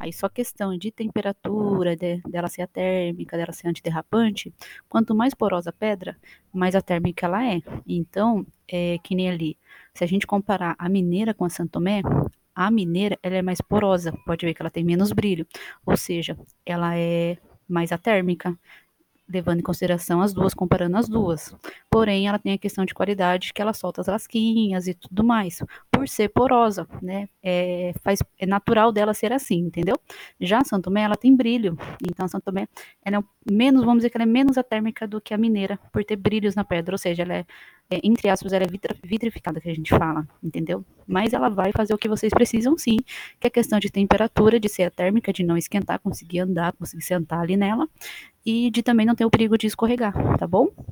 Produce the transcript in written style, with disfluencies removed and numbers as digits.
Aí só questão de temperatura, dela ser atérmica, dela ser antiderrapante, quanto mais porosa a pedra, mais atérmica ela é. Então, que nem ali, se a gente comparar a mineira com a Santo Tomé, a mineira ela é mais porosa, pode ver que ela tem menos brilho, ou seja, ela é mais atérmica, levando em consideração as duas, comparando as duas. Porém, ela tem a questão de qualidade que ela solta as lasquinhas e tudo mais, por ser porosa, né? É natural dela ser assim, entendeu? Já a Santo Tomé, ela tem brilho, então a Santo Tomé, ela é menos, vamos dizer que ela é menos atérmica do que a mineira, por ter brilhos na pedra, ou seja, ela entre aspas, ela é vitrificada, que a gente fala, entendeu? Mas ela vai fazer o que vocês precisam sim, que é questão de temperatura, de ser térmica, de não esquentar, conseguir andar, conseguir sentar ali nela, e de também não ter o perigo de escorregar, tá bom?